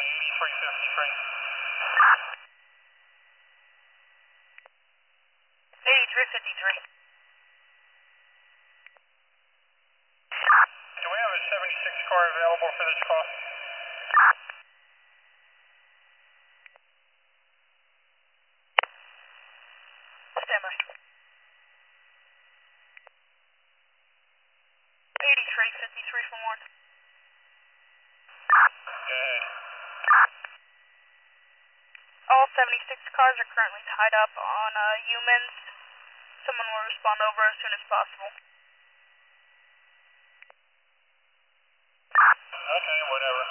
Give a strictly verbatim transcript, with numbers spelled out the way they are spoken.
eighty-three fifty-three. eighty-three fifty-three. Do we have a seventy-six car available for this call? Stand by. eighty-three fifty-three for Warren. Good. All seventy-six cars are currently tied up on uh, humans. Someone will respond over as soon as possible. Okay, whatever.